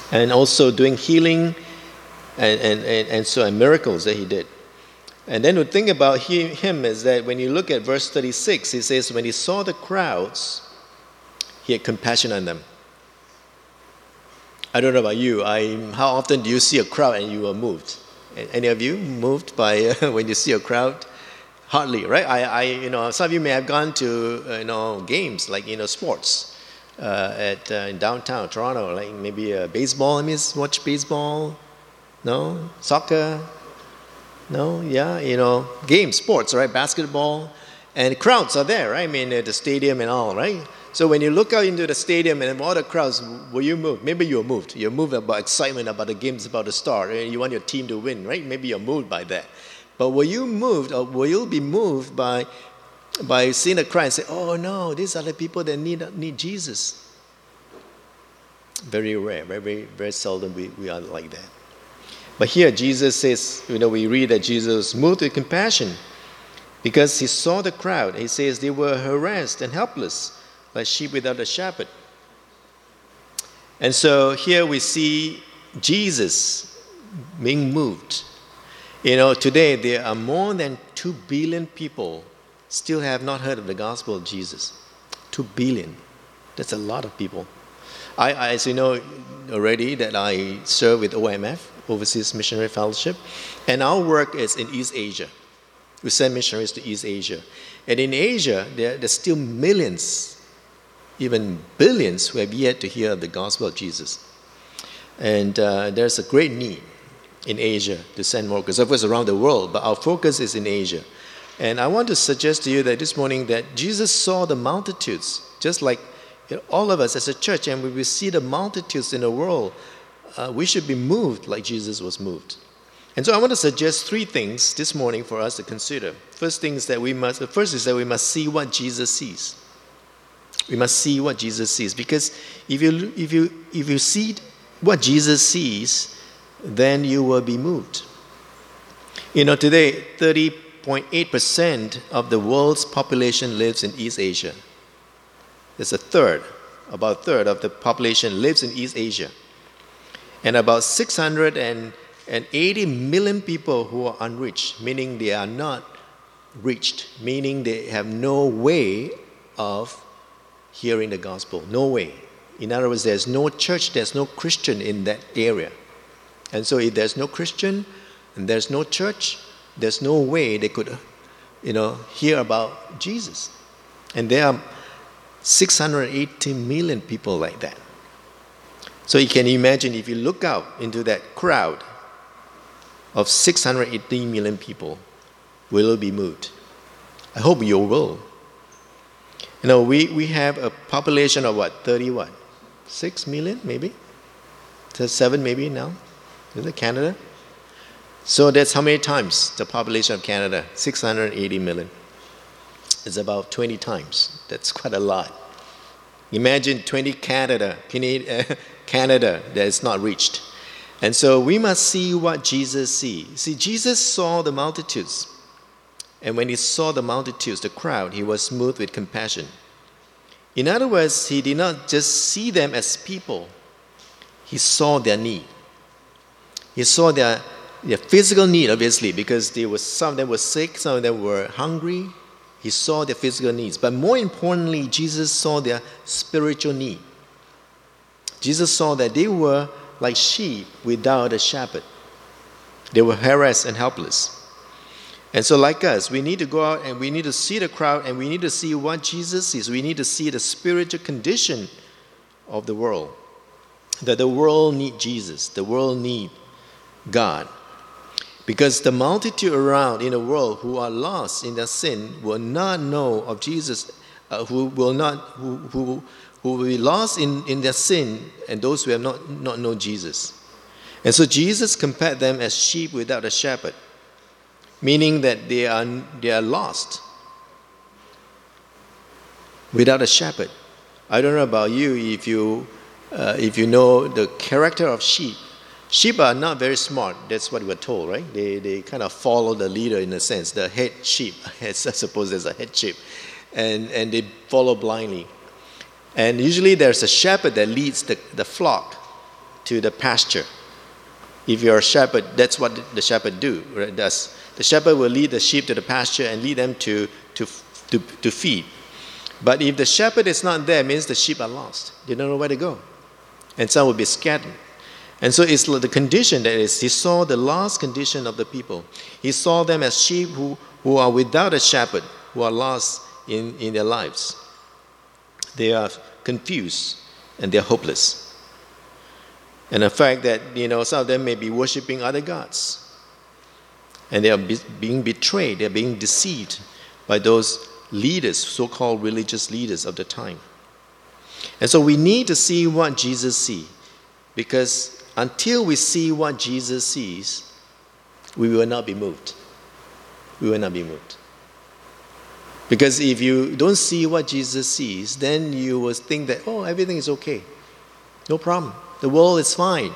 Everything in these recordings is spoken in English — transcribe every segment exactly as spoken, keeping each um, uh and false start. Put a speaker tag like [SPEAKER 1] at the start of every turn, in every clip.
[SPEAKER 1] and also doing healing and, and, and, and so and miracles that he did. And then the thing about he, him is that when you look at verse thirty-six, he says, when he saw the crowds, he had compassion on them. I don't know about you. I, how often do you see a crowd and you are moved? Any of you moved by uh, when you see a crowd? Hardly, right? I, I, you know, some of you may have gone to, uh, you know, games like, you know, sports uh, at uh, in downtown Toronto, like maybe uh, baseball. I mean, watch baseball. No, soccer. No, yeah, you know, games, sports, right? Basketball, and crowds are there, right? I mean, at the stadium and all, right? So when you look out into the stadium and all the crowds, were you moved? Maybe you're moved. You're moved about excitement about the game's about to start, and you want your team to win, right? Maybe you're moved by that. But were you moved, or will you be moved by by seeing a crowd and say, "Oh no, these are the people that need need Jesus"? Very rare, very very, very seldom we, we are like that. But here Jesus says, you know, we read that Jesus was moved with compassion because he saw the crowd. He says they were harassed and helpless, like sheep without a shepherd. And so here we see Jesus being moved. You know, today there are more than two billion people still have not heard of the gospel of Jesus. Two billion. That's a lot of people. I, I as you know already, that I serve with O M F, Overseas Missionary Fellowship, and our work is in East Asia. We send missionaries to East Asia. And in Asia, there, there's still millions, even billions, who have yet to hear the gospel of Jesus. And uh, there's a great need in Asia to send more, because of course around the world, but our focus is in Asia. And I want to suggest to you that this morning that Jesus saw the multitudes, just like, you know, all of us as a church, and when we see the multitudes in the world, uh, we should be moved like Jesus was moved. And so I want to suggest three things this morning for us to consider. First thing is that we must, the first is that we must see what Jesus sees. We must see what Jesus sees, because if you if you if you see what Jesus sees, then you will be moved. You know, today thirty point eight percent of the world's population lives in East Asia. It's a third, about a third of the population lives in East Asia. And about six hundred eighty million people who are unreached, meaning they are not reached, meaning they have no way of hearing the gospel, no way. In other words, there's no church, there's no Christian in that area. And so if there's no Christian and there's no church, there's no way they could, you know, hear about Jesus. And there are six hundred eighty million people like that. So you can imagine, if you look out into that crowd of six hundred eighty million people, will you be moved? I hope you will. You know, we, we have a population of what, thirty what? six million maybe? seven maybe now? Is it Canada? So that's how many times the population of Canada? six hundred eighty million. It's about twenty times. That's quite a lot. Imagine twenty Canada, Canada that is not reached. And so we must see what Jesus sees. See, Jesus saw the multitudes. And when he saw the multitudes, the crowd, he was moved with compassion. In other words, he did not just see them as people. He saw their need. He saw their, their physical need, obviously, because there was, some of them were sick, some of them were hungry. He saw their physical needs. But more importantly, Jesus saw their spiritual need. Jesus saw that they were like sheep without a shepherd. They were harassed and helpless. And so like us, we need to go out and we need to see the crowd and we need to see what Jesus sees. We need to see the spiritual condition of the world. That the world needs Jesus. The world needs God. Because the multitude around in the world who are lost in their sin will not know of Jesus, uh, who will not, who, who, who will be lost in, in their sin, and those who have not, not known Jesus. And so Jesus compared them as sheep without a shepherd, meaning that they are, they are lost without a shepherd. I don't know about you, if you, uh, if you know the character of sheep. Sheep are not very smart, that's what we're told, right? They, they kind of follow the leader in a sense, the head sheep. I suppose there's a head sheep. And, and they follow blindly. And usually there's a shepherd that leads the, the flock to the pasture. If you're a shepherd, that's what the shepherd do, right? does. The shepherd will lead the sheep to the pasture and lead them to, to, to, to feed. But if the shepherd is not there, it means the sheep are lost. They don't know where to go. And some will be scattered. And so it's the condition that is, he saw the last condition of the people. He saw them as sheep who, who are without a shepherd, who are lost in, in their lives. They are confused and they're hopeless. And the fact that, you know, some of them may be worshiping other gods. And they are be, being betrayed, they're being deceived by those leaders, so-called religious leaders of the time. And so we need to see what Jesus sees. Because until we see what Jesus sees, we will not be moved. We will not be moved. Because if you don't see what Jesus sees, then you will think that, oh, everything is okay. No problem. The world is fine.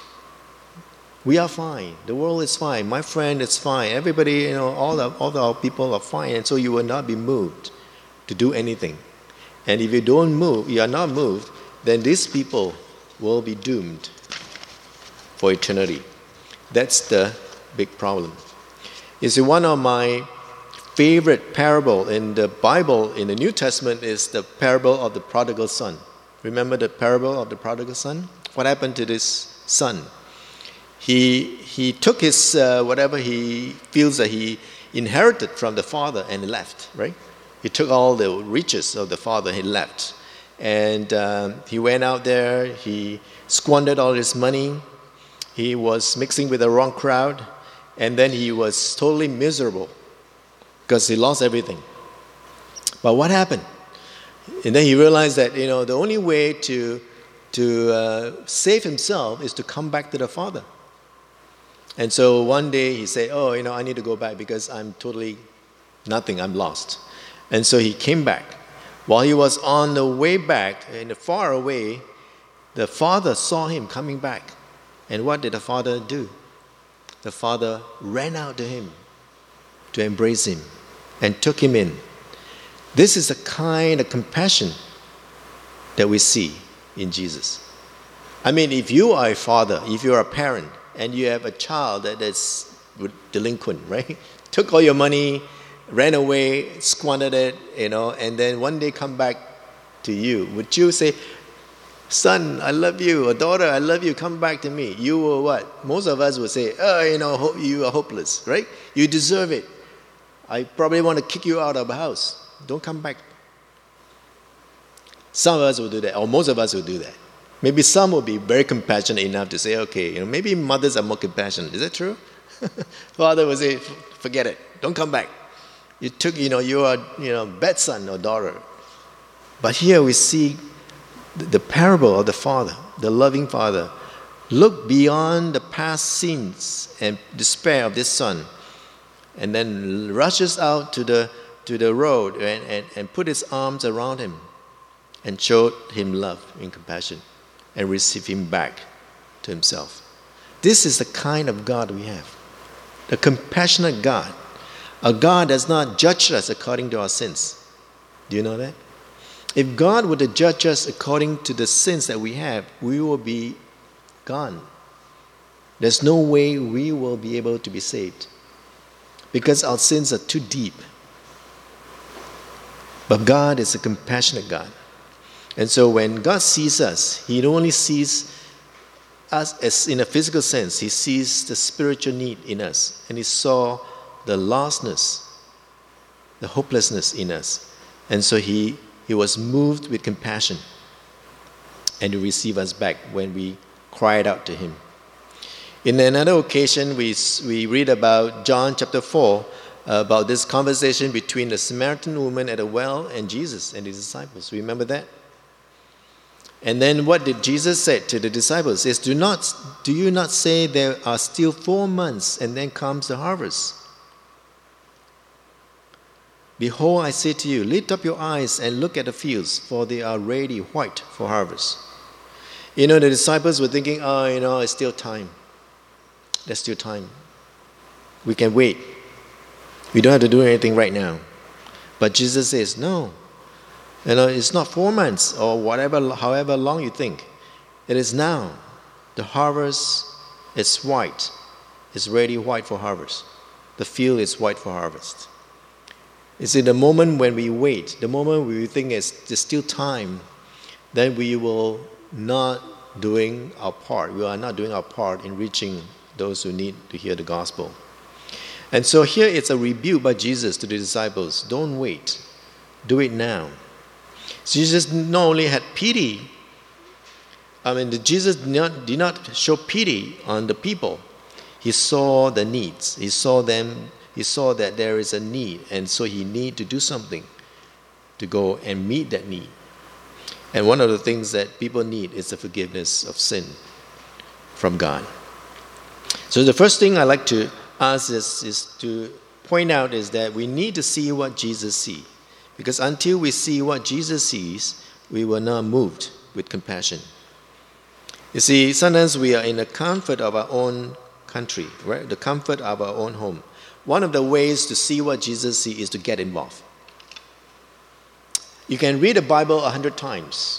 [SPEAKER 1] We are fine. The world is fine. My friend is fine. Everybody, you know, all the, all the people are fine. And so you will not be moved to do anything. And if you don't move, you are not moved, then these people will be doomed for eternity. That's the big problem. You see, one of my favorite parable in the Bible, in the New Testament, is the parable of the prodigal son. Remember the parable of the prodigal son? What happened to this son? He, he took his, uh, whatever he feels that he inherited from the father and left, right? He took all the riches of the father and he left. And um, he went out there, he squandered all his money, he was mixing with the wrong crowd, and then he was totally miserable because he lost everything. But what happened? And then he realized that, you know, the only way to, to uh, save himself is to come back to the father. And so one day he said, oh, you know, I need to go back because I'm totally nothing, I'm lost. And so he came back. While he was on the way back, and far away, the father saw him coming back. And what did the father do? The father ran out to him to embrace him and took him in. This is the kind of compassion that we see in Jesus. I mean, if you are a father, if you are a parent, and you have a child that is delinquent, right? Took all your money, ran away, squandered it, you know, and then one day come back to you. Would you say, son, I love you, or daughter, I love you, come back to me? You will what? Most of us would say, oh, you know, you are hopeless, right? You deserve it. I probably want to kick you out of the house. Don't come back. Some of us will do that, or most of us will do that. Maybe some will be very compassionate enough to say, okay, you know, maybe mothers are more compassionate. Is that true? Father will say, forget it. Don't come back. You took, you know, you are, you know, bad son or daughter. But here we see the, the parable of the father, the loving father, look beyond the past sins and despair of this son, and then rushes out to the to the road and, and, and put his arms around him and showed him love and compassion and received him back to himself. This is the kind of God we have. The compassionate God. A God does not judge us according to our sins. Do you know that? If God were to judge us according to the sins that we have, we will be gone. There's no way we will be able to be saved because our sins are too deep. But God is a compassionate God. And so when God sees us, He not only sees us as in a physical sense, He sees the spiritual need in us. And He saw the lostness, the hopelessness in us. And so He, he was moved with compassion and to receive us back when we cried out to Him. In another occasion, we, we read about John chapter four, uh, about this conversation between the Samaritan woman at a well and Jesus and His disciples. Remember that? And then what did Jesus say to the disciples? Is do not do you not say there are still four months and then comes the harvest? Behold, I say to you, lift up your eyes and look at the fields, for they are ready white for harvest. You know, the disciples were thinking, oh, you know, it's still time. There's still time. We can wait. We don't have to do anything right now. But Jesus says, no. You know, it's not four months or whatever, however long you think. It is now. The harvest is white. It's ready white for harvest. The field is white for harvest. It's in the moment when we wait, the moment we think it's, there's still time, then we will not doing our part. We are not doing our part in reaching those who need to hear the gospel. And so here it's a rebuke by Jesus to the disciples. Don't wait. Do it now. Jesus not only had pity, I mean, Jesus did not, did not show pity on the people. He saw the needs. He saw them. He saw that there is a need, and so he need to do something to go and meet that need. And one of the things that people need is the forgiveness of sin from God. So the first thing I like to ask is, is to point out is that we need to see what Jesus sees. Because until we see what Jesus sees, we will not moved with compassion. You see, sometimes we are in the comfort of our own country, right? The comfort of our own home. One of the ways to see what Jesus sees is to get involved. You can read the Bible a hundred times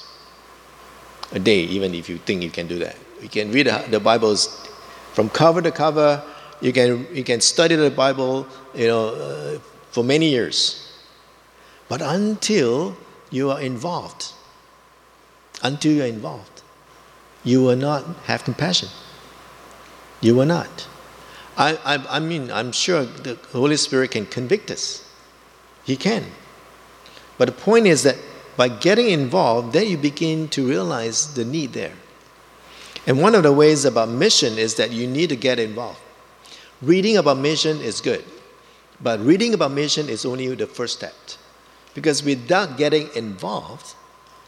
[SPEAKER 1] a day, even if you think you can do that. You can read the Bible from cover to cover. You can you can study the Bible, you know, uh, for many years. But until you are involved, until you are involved, you will not have compassion. You will not. I, I, I mean, I'm sure the Holy Spirit can convict us. He can. But the point is that by getting involved, then you begin to realize the need there. And one of the ways about mission is that you need to get involved. Reading about mission is good. But reading about mission is only the first step. Because without getting involved,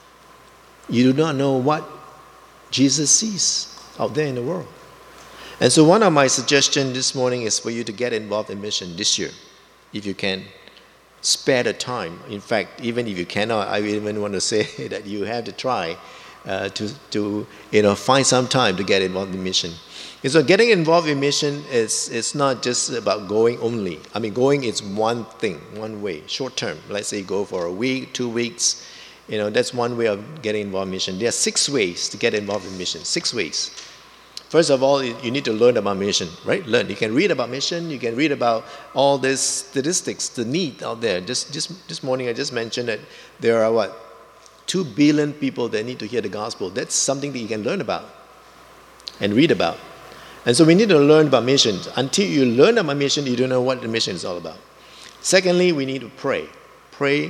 [SPEAKER 1] you do not know what Jesus sees out there in the world. And so one of my suggestions this morning is for you to get involved in mission this year, if you can spare the time. In fact, even if you cannot, I even want to say that you have to try uh, to, to you know, find some time to get involved in mission. And so getting involved in mission is it's not just about going only. I mean, going is one thing, one way, short term. Let's say you go for a week, two weeks. You know, that's one way of getting involved in mission. There are six ways to get involved in mission, six ways. First of all, you need to learn about mission, right? Learn. You can read about mission. You can read about all these statistics, the need out there. Just, just this morning, I just mentioned that there are what? Two billion people that need to hear the gospel. That's something that you can learn about and read about. And so we need to learn about missions. Until you learn about mission, you don't know what the mission is all about. Secondly, we need to pray. Pray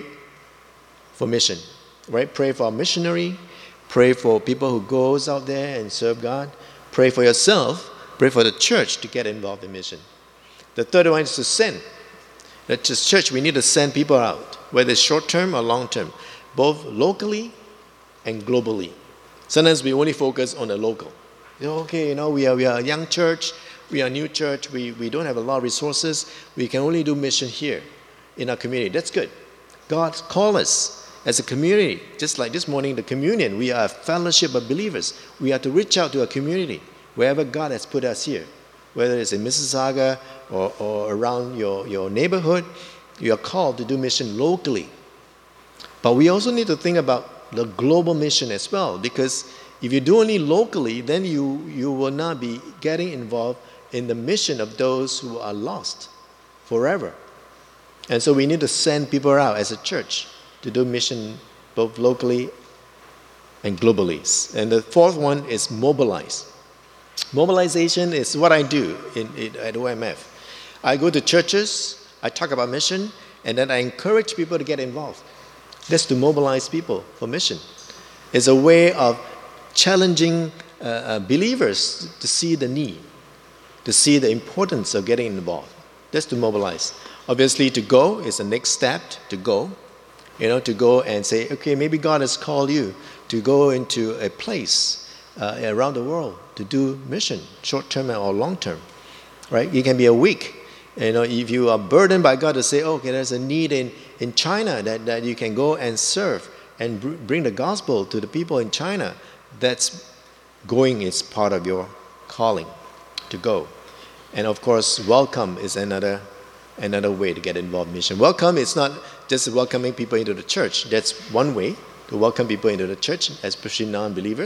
[SPEAKER 1] for mission, right? Pray for a missionary. Pray for people who goes out there and serve God. Pray for yourself. Pray for the church to get involved in mission. The third one is to send. The church, we need to send people out, whether it's short-term or long-term, both locally and globally. Sometimes we only focus on the local. You know, okay, you know, we are, we are a young church, we are a new church, we, we don't have a lot of resources, we can only do mission here in our community. That's good. God called us as a community, just like this morning, the communion. We are a fellowship of believers. We are to reach out to a community, wherever God has put us here. Whether it's in Mississauga or, or around your, your neighborhood, you are called to do mission locally. But we also need to think about the global mission as well, because if you do only locally, then you, you will not be getting involved in the mission of those who are lost forever. And so we need to send people out as a church to do mission both locally and globally. And the fourth one is mobilize. Mobilization is what I do in, in, at O M F. I go to churches, I talk about mission, and then I encourage people to get involved. That's to mobilize people for mission. It's a way of challenging uh, uh, believers to see the need, to see the importance of getting involved. That's to mobilize. Obviously, to go is the next step, to go. You know, to go and say, okay, maybe God has called you to go into a place uh, around the world to do mission, short-term or long-term, right? It can be a week. You know, if you are burdened by God to say, oh, okay, there's a need in, in China that, that you can go and serve and br- bring the gospel to the people in China, that's going is part of your calling to go. And of course, welcome is another another way to get involved in mission. Welcome is not just welcoming people into the church. That's one way to welcome people into the church, especially non-believers.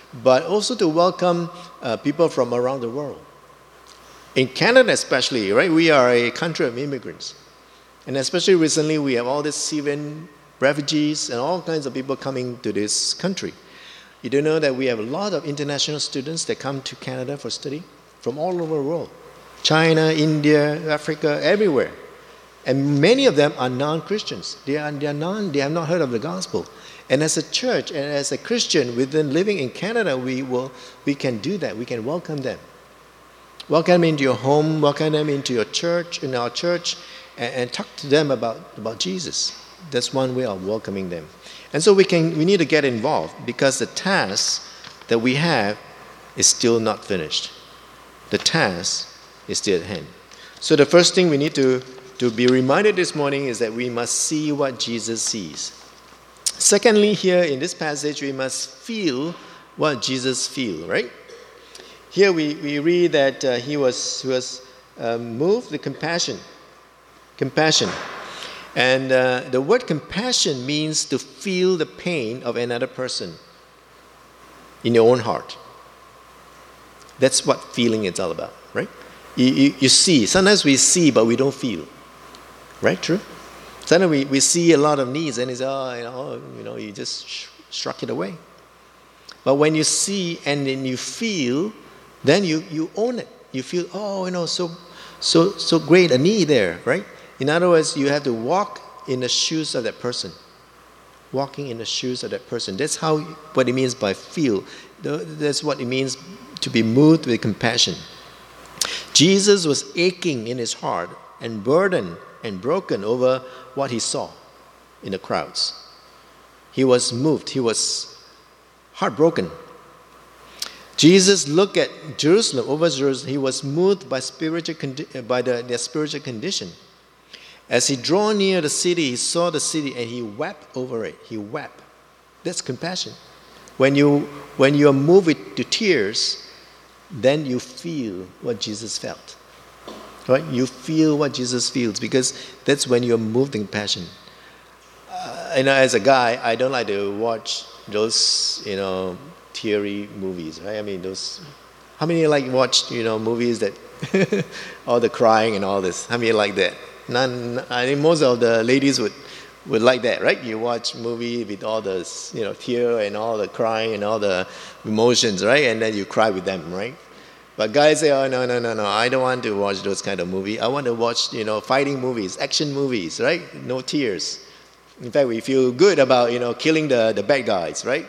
[SPEAKER 1] but also to welcome uh, people from around the world. In Canada especially, right, we are a country of immigrants. And especially recently, we have all these Syrian refugees and all kinds of people coming to this country. You do know that we have a lot of international students that come to Canada for study from all over the world. China, India, Africa, everywhere. And many of them are non-Christians. They are, they are non, they have not heard of the gospel. And as a church and as a Christian within living in Canada, we will we can do that. We can welcome them. Welcome them into your home, welcome them into your church, in our church, and, and talk to them about, about Jesus. That's one way of welcoming them. And so we can we need to get involved because the task that we have is still not finished. The task is still at hand. So the first thing we need to, to be reminded this morning is that we must see what Jesus sees. Secondly, here in this passage, we must feel what Jesus feels, right? Here we, we read that uh, he was, he was uh, moved with compassion. Compassion. And uh, the word compassion means to feel the pain of another person in your own heart. That's what feeling is all about, right? You, you, you see. Sometimes we see, but we don't feel. Right? True? Sometimes we, we see a lot of needs and it's, oh, you know, you know, you just sh- struck it away. But when you see and then you feel, then you, you own it. You feel, oh, you know, so, so, so great a need there, right? In other words, you have to walk in the shoes of that person. Walking in the shoes of that person. That's how, what it means by feel. That's what it means to be moved with compassion. Jesus was aching in his heart and burdened and broken over what he saw in the crowds. He was moved. He was heartbroken. Jesus looked at Jerusalem, over Jerusalem. He was moved by spiritual condi- by the, their spiritual condition. As he drew near the city, he saw the city and he wept over it. He wept. That's compassion. When you when you are moved to tears, then you feel what Jesus felt. Right? You feel what Jesus feels because that's when you're moved in compassion. Uh, you know, as a guy, I don't like to watch those, you know, teary movies, right? I mean, those. How many like watch, you know, movies that all the crying and all this? How many like that? None. I think most of the ladies would, would like that, right? You watch movie with all the, you know, tear and all the crying and all the emotions, right? And then you cry with them, right? But guys say, oh, no, no, no, no, I don't want to watch those kind of movies. I want to watch, you know, fighting movies, action movies, right? No tears. In fact, we feel good about, you know, killing the, the bad guys, right?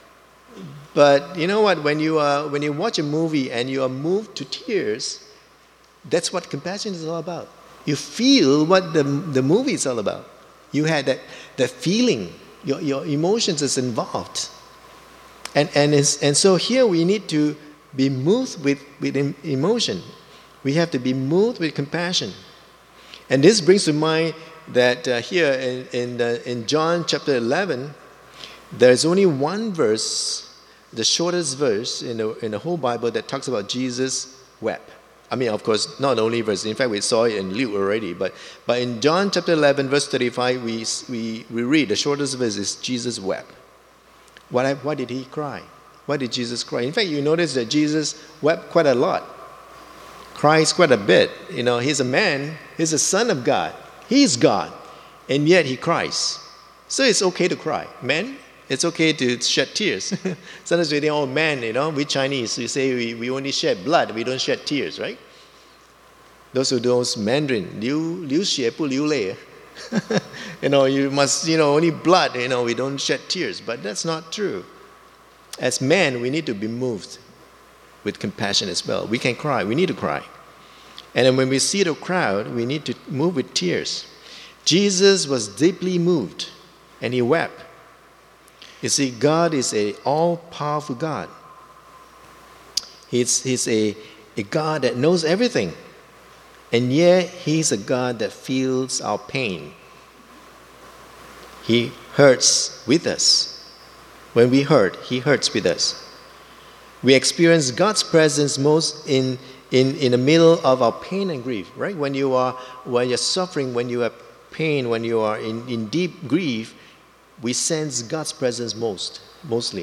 [SPEAKER 1] But you know what? When you, are, when you watch a movie and you are moved to tears, that's what compassion is all about. You feel what the, the movie is all about. You had that, that feeling. Your, your emotions is involved. And, and, and so here we need to be moved with, with emotion. We have to be moved with compassion. And this brings to mind that uh, here in, in, the, in John chapter eleven, there's only one verse, the shortest verse in the, in the whole Bible that talks about Jesus wept. I mean, of course, not only verse. In fact, we saw it in Luke already. But, but in John chapter eleven, verse thirty-five, we, we, we read the shortest verse is Jesus wept. Why, why did he cry? Why did Jesus cry? In fact, you notice that Jesus wept quite a lot. Cries quite a bit. You know, he's a man. He's a son of God. He's God. And yet he cries. So it's okay to cry. Men, it's okay to shed tears. Sometimes we think, oh man, you know, we Chinese, we say we, we only shed blood, we don't shed tears, right? Those who know Mandarin, liu, liu xie bu liu lei. You know, you must, you know, only blood, you know, we don't shed tears. But that's not true. As men, we need to be moved with compassion as well. We can cry, we need to cry. And then when we see the crowd, we need to move with tears. Jesus was deeply moved and he wept. You see, God is an all-powerful God. He's, he's a, a God that knows everything. And yet, he's a God that feels our pain. He hurts with us. When we hurt, he hurts with us. We experience God's presence most in, in, in the middle of our pain and grief, right? When you are when you're suffering, when you have pain, when you are in, in deep grief, we sense God's presence most, mostly.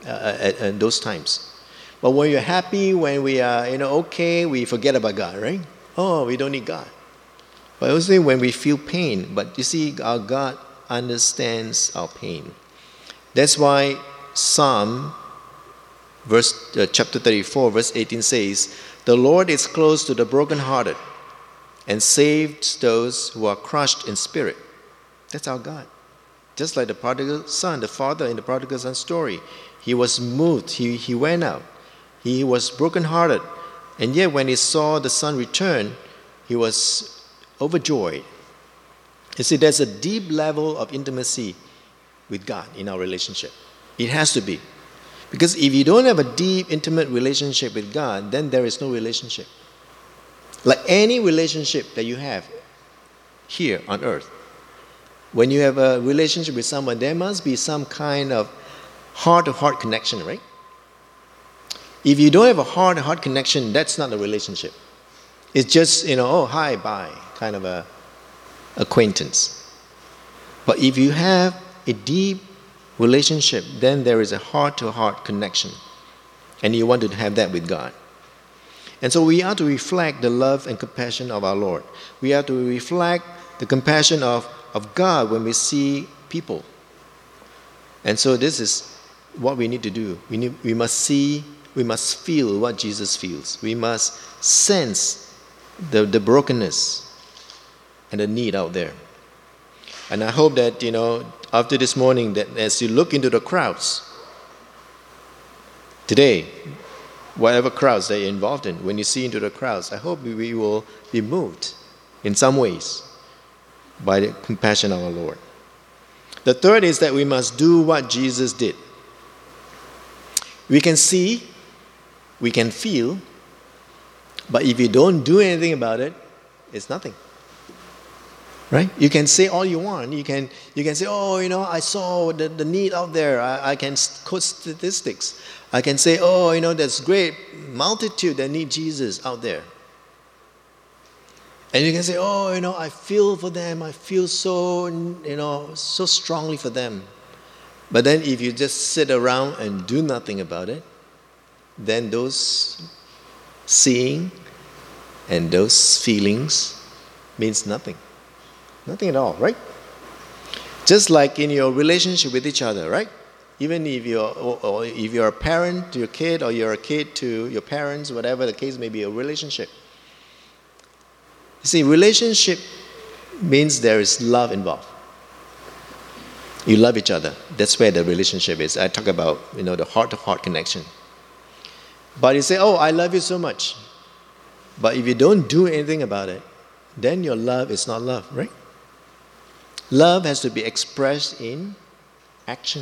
[SPEAKER 1] uh, at, at those times. But when you're happy, when we are, you know, okay, we forget about God, right? Oh, we don't need God. But also when we feel pain, but you see, our God understands our pain. That's why Psalm, verse uh, chapter thirty-four, verse eighteen says, "The Lord is close to the brokenhearted, and saves those who are crushed in spirit." That's our God. Just like the prodigal son, the father in the prodigal son story, he was moved. He he went out. He was brokenhearted, and yet when he saw the son return, he was overjoyed. You see, there's a deep level of intimacy with God in our relationship. It has to be. Because if you don't have a deep, intimate relationship with God, then there is no relationship. Like any relationship that you have here on earth, when you have a relationship with someone, there must be some kind of heart-to-heart connection, right? If you don't have a heart-to-heart connection, that's not a relationship. It's just, you know, oh, hi, bye, kind of a acquaintance. But if you have a deep relationship, then there is a heart-to-heart connection. And you want to have that with God. And so we are to reflect the love and compassion of our Lord. We are to reflect the compassion of, of God when we see people. And so this is what we need to do. We, need, we must see, we must feel what Jesus feels. We must sense the, the brokenness and the need out there. And I hope that, you know, after this morning, that as you look into the crowds today, whatever crowds that you're involved in, when you see into the crowds, I hope we will be moved in some ways by the compassion of our Lord. The third is that we must do what Jesus did. We can see, we can feel, but if you don't do anything about it, it's nothing. Right? You can say all you want. You can you can say, oh, you know, I saw the, the need out there. I, I can quote statistics. I can say, oh, you know, there's great multitude that need Jesus out there. And you can say, oh, you know, I feel for them. I feel so, you know, so strongly for them. But then if you just sit around and do nothing about it, then those seeing and those feelings means nothing. Nothing at all, right? Just like in your relationship with each other, right? Even if you're, or, or if you're a parent to your kid, or you're a kid to your parents, whatever the case may be, a relationship. You see, relationship means there is love involved. You love each other. That's where the relationship is. I talk about, you know, the heart-to-heart connection. But you say, oh, I love you so much. But if you don't do anything about it, then your love is not love, right? Love has to be expressed in action.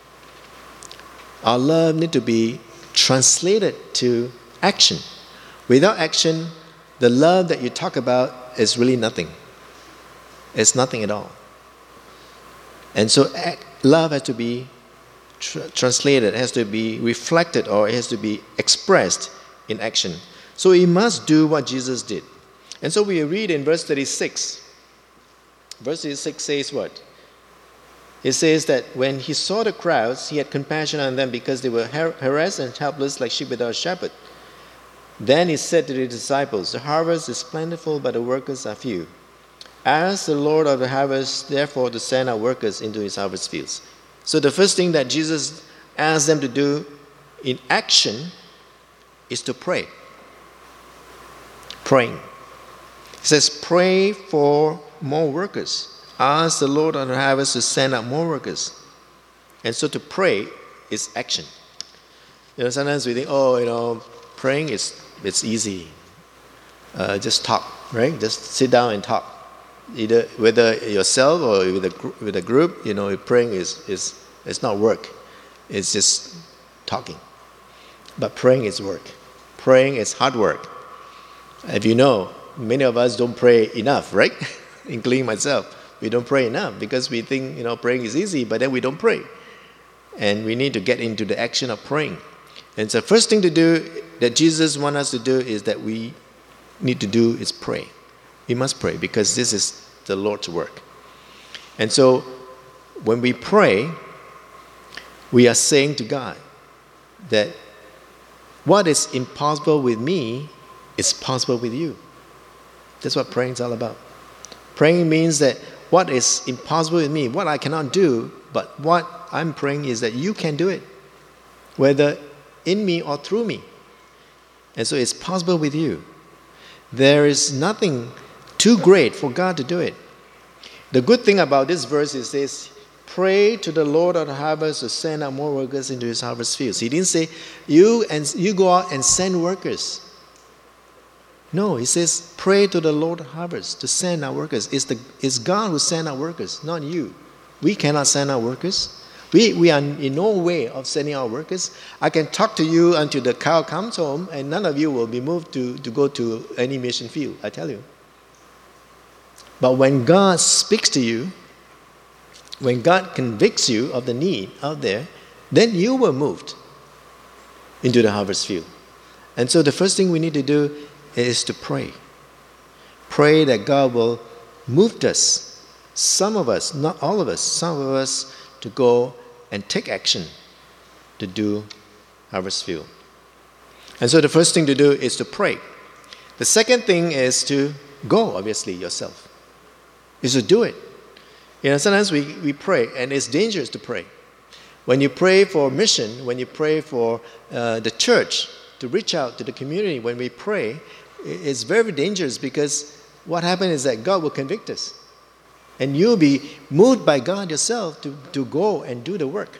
[SPEAKER 1] Our love needs to be translated to action. Without action, the love that you talk about is really nothing. It's nothing at all. And so act, love has to be tr- translated, has to be reflected, or it has to be expressed in action. So we must do what Jesus did. And so we read in verse thirty-six. Verse thirty-six says what? It says that when he saw the crowds, he had compassion on them because they were har- harassed and helpless like sheep without a shepherd. Then he said to the disciples, the harvest is plentiful, but the workers are few. Ask the Lord of the harvest, therefore, to send out workers into his harvest fields. So the first thing that Jesus asked them to do in action is to pray. Praying. He says, pray for more workers. Ask the Lord of the harvest to send out more workers. And so to pray is action. You know, sometimes we think, oh, you know, praying is it's easy. Uh, just talk, right? Just sit down and talk. Either whether yourself or with a with a group, you know, praying is is it's not work. It's just talking. But praying is work. Praying is hard work. If you know, many of us don't pray enough, right? Including myself. We don't pray enough because we think, you know, praying is easy, but then we don't pray. And we need to get into the action of praying. And so the first thing to do that Jesus wants us to do is that we need to do is pray. We must pray because this is the Lord's work. And so when we pray, we are saying to God, that what is impossible with me is possible with you. That's what praying is all about. Praying means that what is impossible with me, what I cannot do, but what I'm praying is that you can do it, whether in me or through me. And so it's possible with you. There is nothing too great for God to do it. The good thing about this verse is this: pray to the Lord of the harvest to send out more workers into his harvest fields. He didn't say, you and you go out and send workers. No, he says, pray to the Lord of the harvest to send out workers. It's, the, it's God who sends out workers, not you. We cannot send out workers. We, we are in no way of sending out workers. I can talk to you until the cow comes home, and none of you will be moved to, to go to any mission field, I tell you. But when God speaks to you, when God convicts you of the need out there, then you were moved into the harvest field. And so the first thing we need to do is to pray. Pray that God will move us, some of us, not all of us, some of us, to go and take action to do harvest field. And so the first thing to do is to pray. The second thing is to go, obviously, yourself. Is to do it. You know, sometimes we, we pray, and it's dangerous to pray. When you pray for mission, when you pray for uh, the church, to reach out to the community, when we pray, it's very dangerous, because what happens is that God will convict us. And you'll be moved by God yourself to, to go and do the work.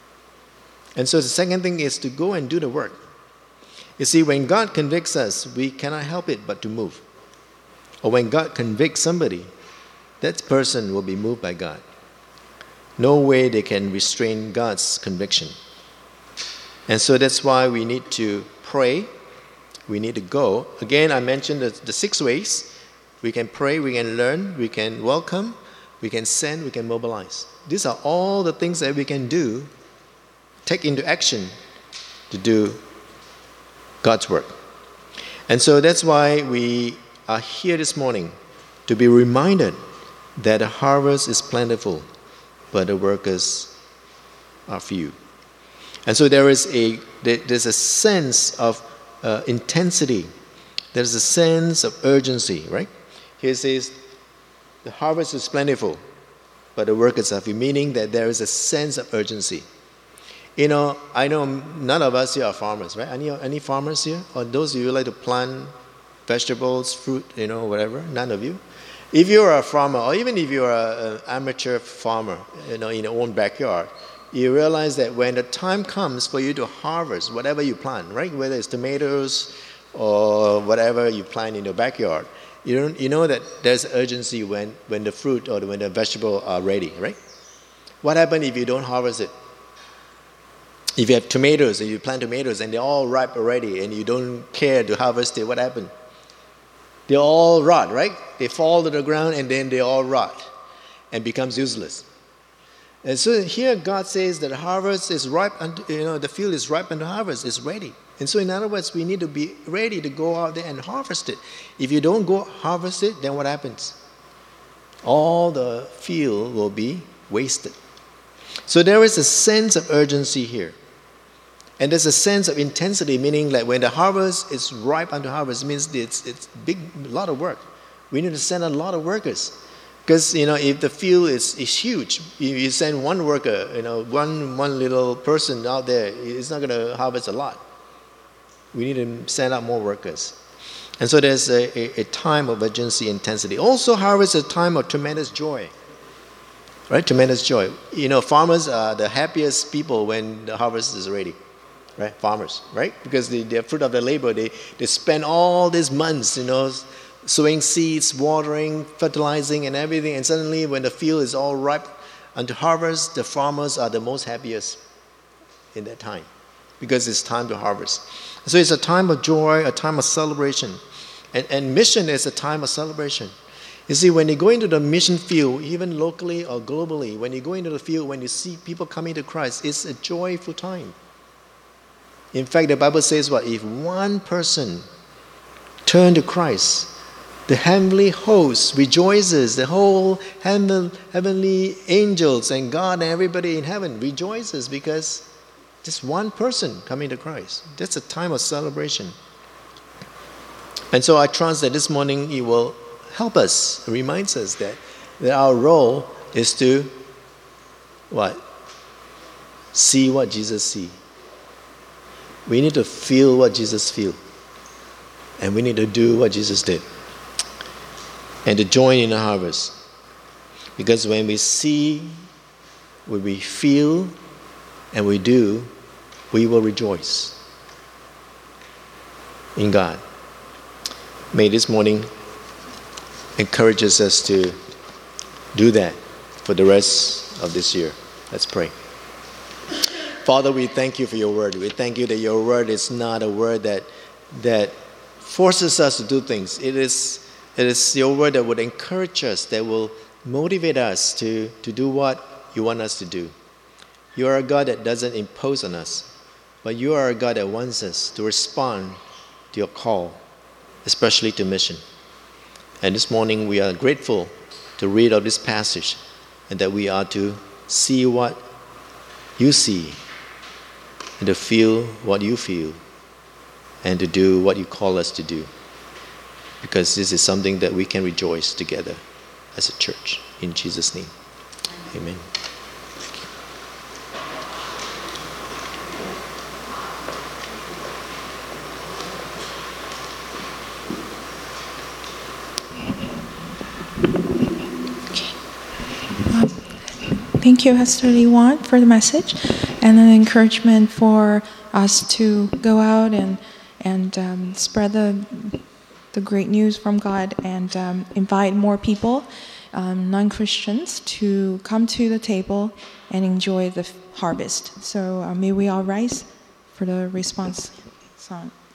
[SPEAKER 1] And so the second thing is to go and do the work. You see, when God convicts us, we cannot help it but to move. Or when God convicts somebody, that person will be moved by God. No way they can restrain God's conviction. And so that's why we need to pray. We need to go. Again, I mentioned the, the six ways. We can pray, we can learn, we can welcome, we can send, we can mobilize. These are all the things that we can do, take into action to do God's work. And so that's why we are here this morning, to be reminded that the harvest is plentiful, but the workers are few. And so there is a there's a sense of uh, intensity. There's a sense of urgency, right? Here it says, the harvest is plentiful, but the workers are few, meaning that there is a sense of urgency. You know, I know none of us here are farmers, right? Any any farmers here? Or those of you who like to plant vegetables, fruit, you know, whatever? None of you? If you're a farmer, or even if you're an amateur farmer, you know, in your own backyard, you realize that when the time comes for you to harvest whatever you plant, right, whether it's tomatoes or whatever you plant in your backyard, you don't, you know that there's urgency when, when the fruit or when the vegetable are ready, right? What happens if you don't harvest it? If you have tomatoes and you plant tomatoes and they're all ripe already and you don't care to harvest it, what happens? They all rot, right? They fall to the ground and then they all rot and becomes useless. And so here God says that the harvest is ripe, unto, you know, the field is ripe unto harvest, it's ready. And so in other words, we need to be ready to go out there and harvest it. If you don't go harvest it, then what happens? All the field will be wasted. So there is a sense of urgency here. And there's a sense of intensity, meaning that when the harvest is ripe unto harvest, it means it's it's big, a lot of work. We need to send a lot of workers. Because, you know, if the field is, is huge, if you send one worker, you know, one, one little person out there, it's not going to harvest a lot. We need to send out more workers. And so there's a, a, a time of urgency, intensity. Also, harvest is a time of tremendous joy. Right? Tremendous joy. You know, farmers are the happiest people when the harvest is ready. Right? Farmers, right? Because the, the fruit of their labor, they, they spend all these months, you know, sowing seeds, watering, fertilizing, and everything. And suddenly, when the field is all ripe unto harvest, the farmers are the most happiest in that time, because it's time to harvest. So it's a time of joy, a time of celebration. And, and mission is a time of celebration. You see, when you go into the mission field, even locally or globally, when you go into the field, when you see people coming to Christ, it's a joyful time. In fact, the Bible says what? If one person turn to Christ, the heavenly host rejoices. The whole heaven, heavenly angels and God and everybody in heaven rejoices, because Just one person coming to Christ. That's a time of celebration. And so I trust that this morning it will help us, reminds us that, that our role is to what? See what Jesus sees. We need to feel what Jesus feels. And we need to do what Jesus did. And to join in the harvest. Because when we see, when we feel, and we do, we will rejoice in God. May this morning encourages us to do that for the rest of this year. Let's pray. Father, we thank you for your word. We thank you that your word is not a word that that forces us to do things. It is, it is your word that would encourage us, that will motivate us to, to do what you want us to do. You are a God that doesn't impose on us, but you are a God that wants us to respond to your call, especially to mission. And this morning we are grateful to read of this passage and that we are to see what you see and to feel what you feel and to do what you call us to do. Because this is something that we can rejoice together as a church. In Jesus' name, amen.
[SPEAKER 2] Thank you, Pastor Lee Wan, for the message and an encouragement for us to go out and and um, spread the the great news from God and um, invite more people, um, non-Christians, to come to the table and enjoy the harvest. So uh, may we all rise for the response song.